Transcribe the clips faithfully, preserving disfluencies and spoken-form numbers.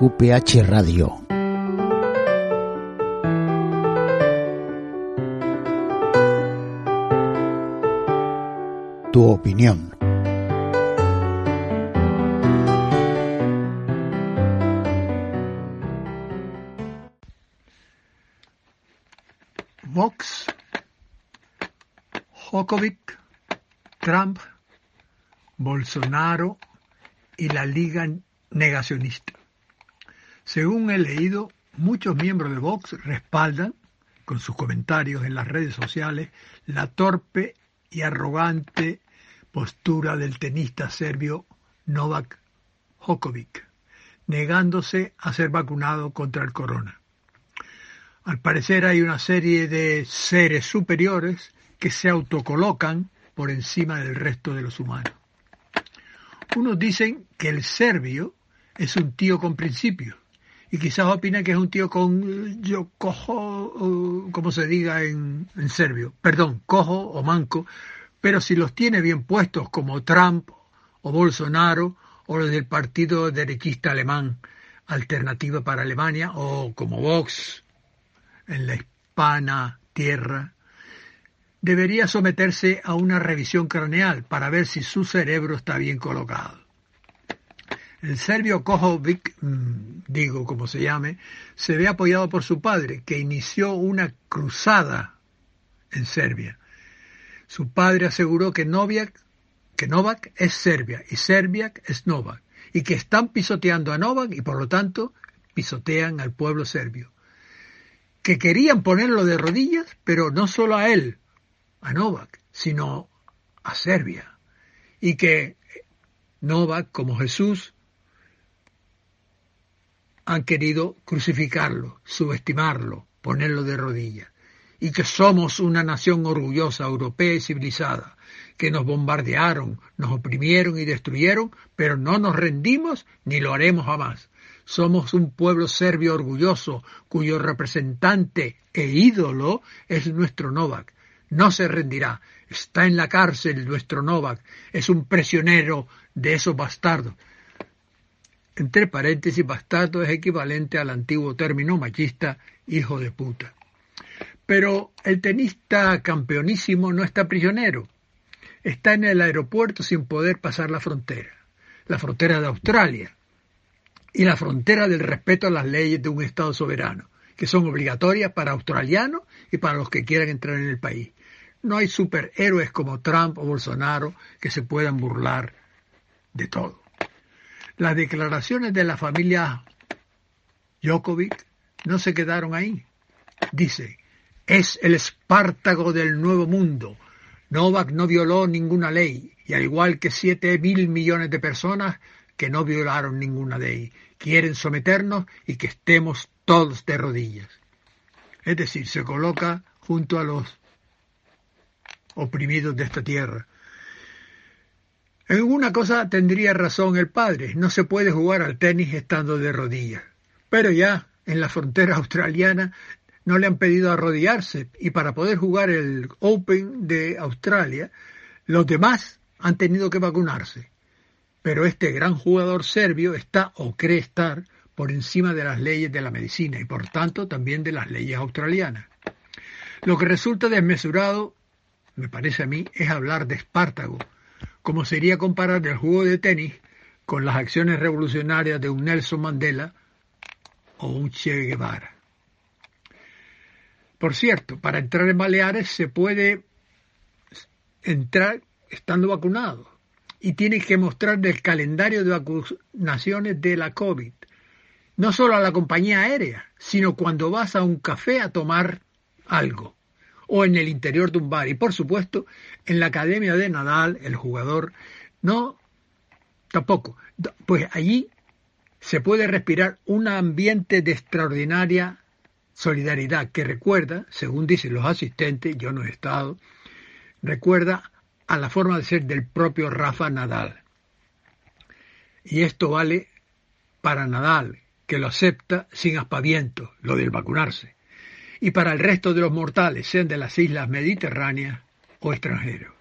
Q P H Radio. Tu opinión. Vox, Djokovic, Trump, Bolsonaro y la Liga Negacionista. Según he leído, muchos miembros de Vox respaldan, con sus comentarios en las redes sociales, la torpe y arrogante postura del tenista serbio Novak Djokovic, negándose a ser vacunado contra el corona. Al parecer hay una serie de seres superiores que se autocolocan por encima del resto de los humanos. Unos dicen que el serbio es un tío con principios y quizás opinan que es un tío con yo cojo, como se diga en, en serbio, perdón, cojo o manco, pero si los tiene bien puestos como Trump o Bolsonaro o los del partido derechista alemán Alternativa para Alemania o como Vox en la hispana tierra, debería someterse a una revisión craneal para ver si su cerebro está bien colocado. El serbio Djokovic, digo como se llame, se ve apoyado por su padre, que inició una cruzada en Serbia. Su padre aseguró que Novak, que Novak es Serbia y Serbia es Novak, y que están pisoteando a Novak y por lo tanto pisotean al pueblo serbio. Que querían ponerlo de rodillas, pero no solo a él, a Novak, sino a Serbia. Y que Novak, como Jesús, han querido crucificarlo, subestimarlo, ponerlo de rodillas. Y que somos una nación orgullosa, europea y civilizada, que nos bombardearon, nos oprimieron y destruyeron, pero no nos rendimos ni lo haremos jamás. Somos un pueblo serbio orgulloso, cuyo representante e ídolo es nuestro Novak. No se rendirá. Está en la cárcel nuestro Novak. Es un prisionero de esos bastardos. Entre paréntesis, bastardo es equivalente al antiguo término machista, hijo de puta. Pero el tenista campeonísimo no está prisionero. Está en el aeropuerto sin poder pasar la frontera. La frontera de Australia. Y la frontera del respeto a las leyes de un Estado soberano, que son obligatorias para australianos y para los que quieran entrar en el país. No hay superhéroes como Trump o Bolsonaro que se puedan burlar de todo. Las declaraciones de la familia Djokovic no se quedaron ahí. Dice, es el Espartaco del nuevo mundo. Novak no violó ninguna ley, y al igual que siete mil millones de personas que no violaron ninguna ley, quieren someternos y que estemos todos de rodillas. Es decir, se coloca junto a los oprimidos de esta tierra. En una cosa tendría razón el padre, no se puede jugar al tenis estando de rodillas. Pero ya en la frontera australiana no le han pedido arrodillarse y para poder jugar el Open de Australia, los demás han tenido que vacunarse. Pero este gran jugador serbio está o cree estar por encima de las leyes de la medicina y por tanto también de las leyes australianas. Lo que resulta desmesurado, me parece a mí, es hablar de Espartaco, como sería comparar el juego de tenis con las acciones revolucionarias de un Nelson Mandela o un Che Guevara. Por cierto, para entrar en Baleares se puede entrar estando vacunado. Y tienes que mostrar el calendario de vacunaciones de la COVID. No solo a la compañía aérea, sino cuando vas a un café a tomar algo. O en el interior de un bar. Y por supuesto, en la academia de Nadal, el jugador, no, tampoco. Pues allí se puede respirar un ambiente de extraordinaria solidaridad que recuerda, según dicen los asistentes, yo no he estado, recuerda a la forma de ser del propio Rafa Nadal. Y esto vale para Nadal, que lo acepta sin aspavientos, lo del vacunarse, y para el resto de los mortales, sean de las islas mediterráneas o extranjeros.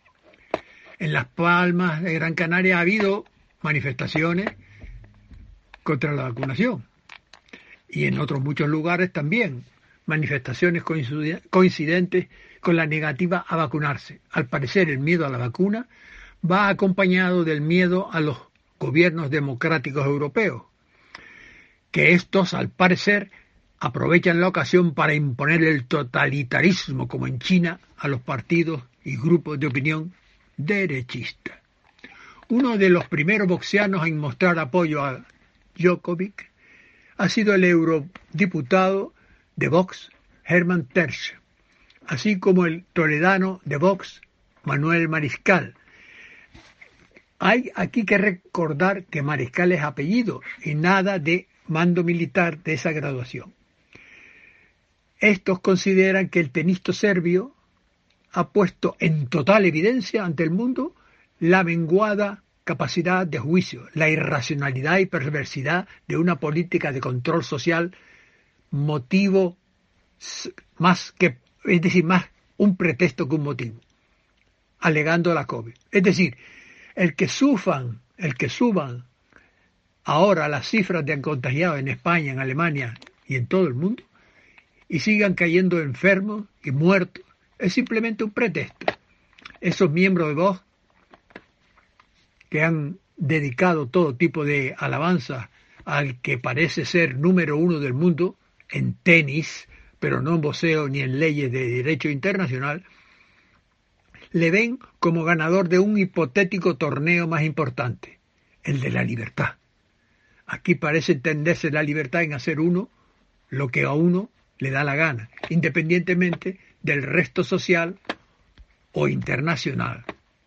En Las Palmas de Gran Canaria ha habido manifestaciones contra la vacunación. Y en otros muchos lugares también, manifestaciones coincidentes con la negativa a vacunarse. Al parecer, el miedo a la vacuna va acompañado del miedo a los gobiernos democráticos europeos, que estos, al parecer, aprovechan la ocasión para imponer el totalitarismo, como en China, a los partidos y grupos de opinión derechistas. Uno de los primeros boxeanos en mostrar apoyo a Djokovic ha sido el eurodiputado de Vox, Hermann Tersch, así como el toledano de Vox, Manuel Mariscal. Hay aquí que recordar que Mariscal es apellido y nada de mando militar de esa graduación. Estos consideran que el tenista serbio ha puesto en total evidencia ante el mundo la menguada capacidad de juicio, la irracionalidad y perversidad de una política de control social, motivo más que, es decir, más un pretexto que un motivo, alegando la COVID. Es decir, el que suban, el que suban ahora las cifras de contagiados en España, en Alemania y en todo el mundo, y sigan cayendo enfermos y muertos, es simplemente un pretexto. Esos miembros de Vox que han dedicado todo tipo de alabanza al que parece ser número uno del mundo en tenis, pero no en boxeo ni en leyes de derecho internacional, le ven como ganador de un hipotético torneo más importante, el de la libertad. Aquí parece entenderse la libertad en hacer uno lo que a uno le da la gana, independientemente del resto social o internacional.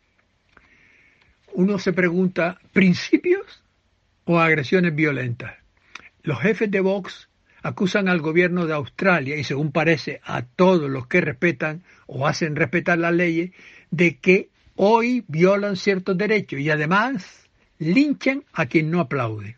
Uno se pregunta, ¿principios o agresiones violentas? Los jefes de Vox acusan al gobierno de Australia, y según parece a todos los que respetan o hacen respetar las leyes, de que hoy violan ciertos derechos y además linchan a quien no aplaude.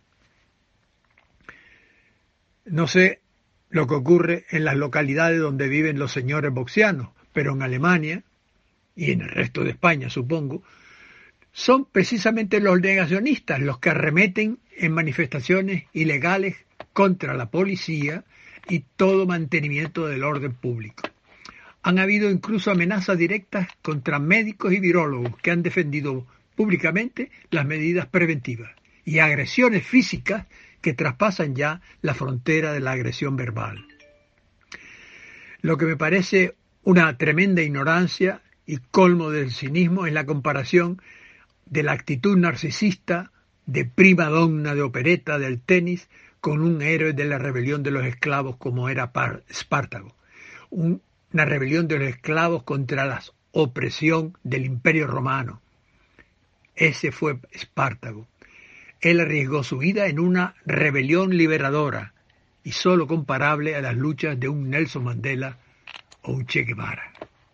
No sé lo que ocurre en las localidades donde viven los señores boxianos, pero en Alemania y en el resto de España, supongo, son precisamente los negacionistas los que arremeten en manifestaciones ilegales contra la policía y todo mantenimiento del orden público. Han habido incluso amenazas directas contra médicos y virólogos que han defendido públicamente las medidas preventivas y agresiones físicas que traspasan ya la frontera de la agresión verbal. Lo que me parece una tremenda ignorancia y colmo del cinismo es la comparación de la actitud narcisista de prima donna de opereta del tenis con un héroe de la rebelión de los esclavos como era Espartaco, un, una rebelión de los esclavos contra la opresión del Imperio Romano. Ese fue Espartaco. Él arriesgó su vida en una rebelión liberadora y solo comparable a las luchas de un Nelson Mandela o un Che Guevara.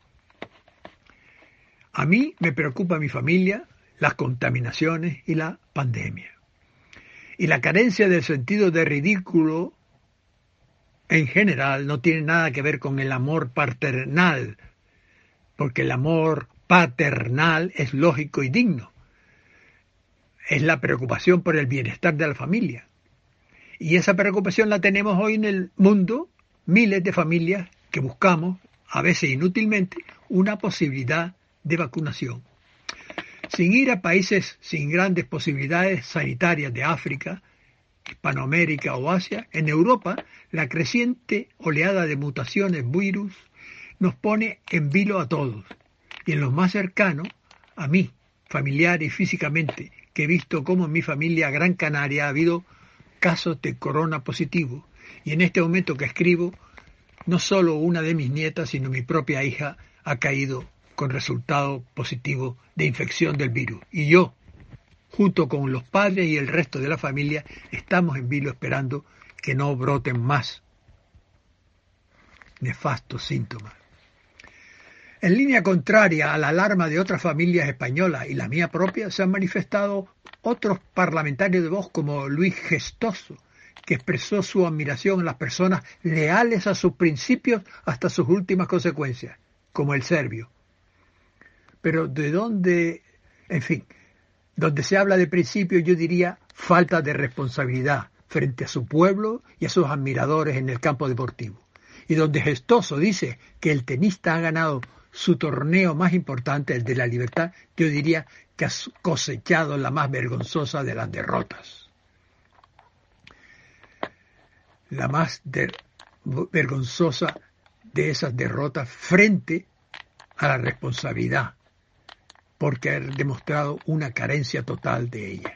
A mí me preocupa mi familia, las contaminaciones y la pandemia. Y la carencia del sentido de ridículo en general no tiene nada que ver con el amor paternal, porque el amor paternal es lógico y digno. Es la preocupación por el bienestar de la familia. Y esa preocupación la tenemos hoy en el mundo, miles de familias que buscamos, a veces inútilmente, una posibilidad de vacunación. Sin ir a países sin grandes posibilidades sanitarias de África, Hispanoamérica o Asia, en Europa la creciente oleada de mutaciones virus nos pone en vilo a todos. Y en los más cercanos, a mí, familiar y físicamente, que he visto cómo en mi familia Gran Canaria ha habido casos de corona positivo. Y en este momento que escribo, no solo una de mis nietas, sino mi propia hija ha caído con resultado positivo de infección del virus. Y yo, junto con los padres y el resto de la familia, estamos en vilo esperando que no broten más nefastos síntomas. En línea contraria a la alarma de otras familias españolas y la mía propia, se han manifestado otros parlamentarios de Vox como Luis Gestoso, que expresó su admiración a las personas leales a sus principios hasta sus últimas consecuencias, como el serbio. Pero de dónde, en fin, donde se habla de principios, yo diría falta de responsabilidad, frente a su pueblo y a sus admiradores en el campo deportivo. Y donde Gestoso dice que el tenista ha ganado su torneo más importante, el de la Libertad, yo diría que ha cosechado la más vergonzosa de las derrotas. La más de, vergonzosa de esas derrotas frente a la responsabilidad, porque ha demostrado una carencia total de ella.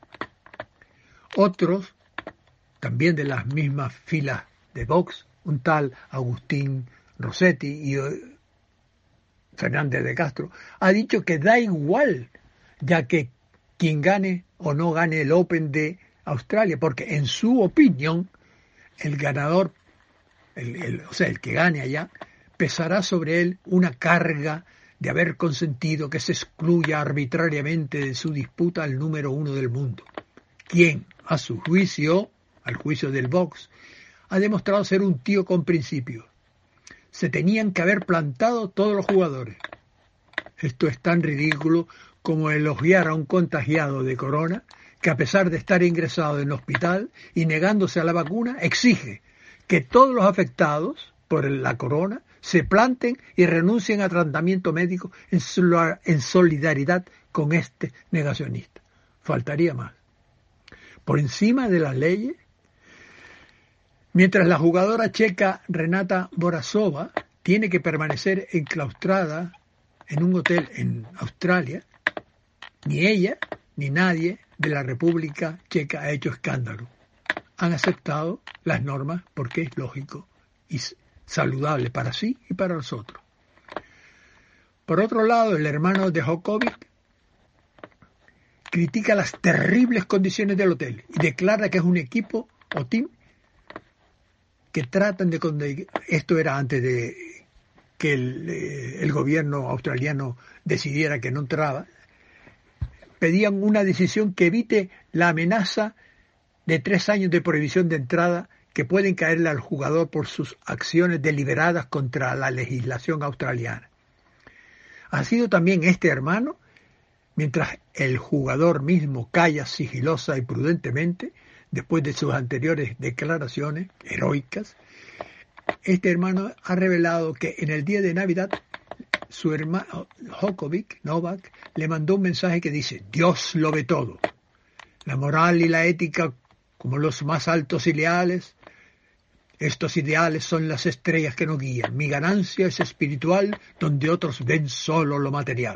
Otros, también de las mismas filas de Vox, un tal Agustín Rossetti y Fernández de Castro, ha dicho que da igual, ya que quien gane o no gane el Open de Australia, porque en su opinión, el ganador, el, el, o sea, el que gane allá, pesará sobre él una carga de haber consentido que se excluya arbitrariamente de su disputa al número uno del mundo, quien, a su juicio, al juicio del box, ha demostrado ser un tío con principios. Se tenían que haber plantado todos los jugadores. Esto es tan ridículo como elogiar a un contagiado de corona que, a pesar de estar ingresado en el hospital y negándose a la vacuna, exige que todos los afectados por la corona se planten y renuncien a tratamiento médico en solidaridad con este negacionista. Faltaría más. Por encima de las leyes, mientras la jugadora checa Renata Borazova tiene que permanecer enclaustrada en un hotel en Australia, ni ella ni nadie de la República Checa ha hecho escándalo. Han aceptado las normas porque es lógico y saludable para sí y para los otros. Por otro lado, el hermano de Djokovic critica las terribles condiciones del hotel y declara que es un equipo o team que tratan de... Esto era antes de que el, el gobierno australiano decidiera que no entraba. Pedían una decisión que evite la amenaza de tres años de prohibición de entrada que pueden caerle al jugador por sus acciones deliberadas contra la legislación australiana. Ha sido también este hermano, mientras el jugador mismo calla sigilosa y prudentemente, después de sus anteriores declaraciones heroicas, este hermano ha revelado que en el día de Navidad su hermano Djokovic, Novak, le mandó un mensaje que dice: Dios lo ve todo. La moral y la ética como los más altos ideales, estos ideales son las estrellas que nos guían. Mi ganancia es espiritual, donde otros ven solo lo material.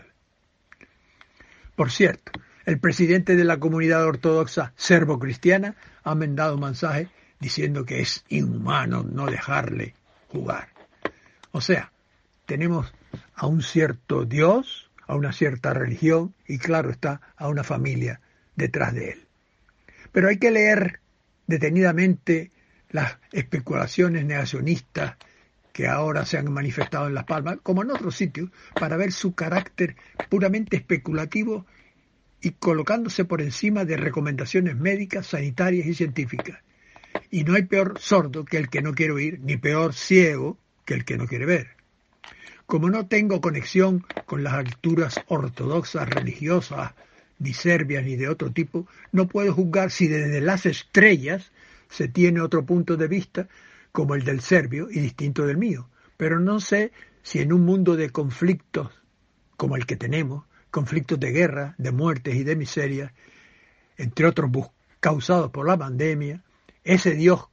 Por cierto, el presidente de la comunidad ortodoxa serbo-cristiana ha mandado un mensaje diciendo que es inhumano no dejarle jugar. O sea, tenemos a un cierto Dios, a una cierta religión y, claro está, a una familia detrás de él. Pero hay que leer detenidamente las especulaciones negacionistas que ahora se han manifestado en Las Palmas, como en otros sitios, para ver su carácter puramente especulativo y colocándose por encima de recomendaciones médicas, sanitarias y científicas. Y no hay peor sordo que el que no quiere oír, ni peor ciego que el que no quiere ver. Como no tengo conexión con las alturas ortodoxas, religiosas, ni serbias, ni de otro tipo, no puedo juzgar si desde las estrellas se tiene otro punto de vista como el del serbio y distinto del mío. Pero no sé si en un mundo de conflictos como el que tenemos, conflictos de guerra, de muertes y de miseria, entre otros causados por la pandemia, ese Dios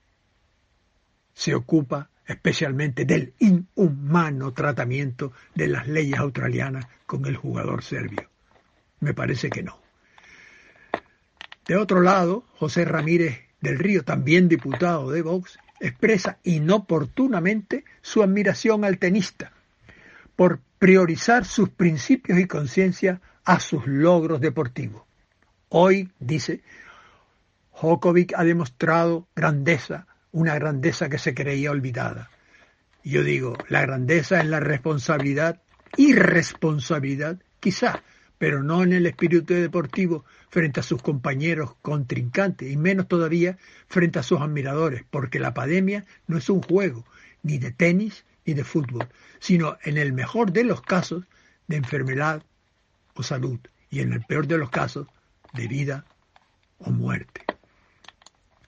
se ocupa especialmente del inhumano tratamiento de las leyes australianas con el jugador serbio. Me parece que no. De otro lado, José Ramírez del Río, también diputado de Vox, expresa inoportunamente su admiración al tenista por priorizar sus principios y conciencia a sus logros deportivos. Hoy, dice, Djokovic ha demostrado grandeza, una grandeza que se creía olvidada. Y yo digo, la grandeza es la responsabilidad, irresponsabilidad, quizá, pero no en el espíritu deportivo frente a sus compañeros contrincantes, y menos todavía frente a sus admiradores, porque la pandemia no es un juego, ni de tenis, ni de fútbol, sino en el mejor de los casos de enfermedad o salud, y en el peor de los casos de vida o muerte.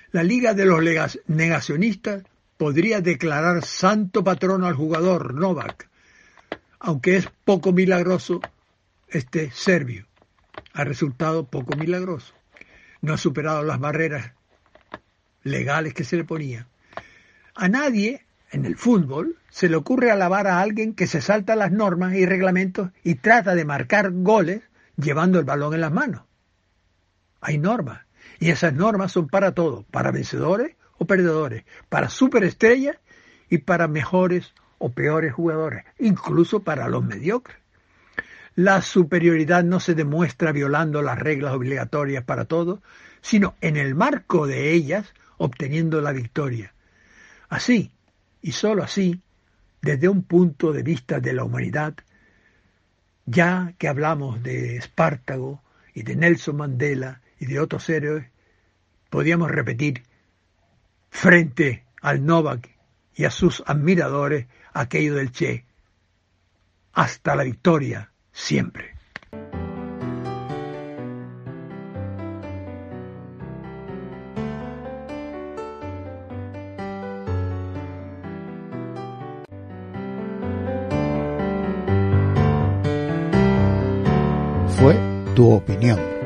La Liga de los Negacionistas podría declarar santo patrono al jugador Novak, aunque es poco milagroso este serbio. Ha resultado poco milagroso. No ha superado las barreras legales que se le ponían. A nadie en el fútbol se le ocurre alabar a alguien que se salta las normas y reglamentos y trata de marcar goles llevando el balón en las manos. Hay normas, y esas normas son para todo, para vencedores o perdedores, para superestrellas y para mejores o peores jugadores, incluso para los mediocres. La superioridad no se demuestra violando las reglas obligatorias para todos, sino en el marco de ellas obteniendo la victoria. Así, y sólo así, desde un punto de vista de la humanidad, ya que hablamos de Espartago y de Nelson Mandela y de otros héroes, podíamos repetir frente al Novak y a sus admiradores aquello del Che: hasta la victoria siempre. Fue tu opinión.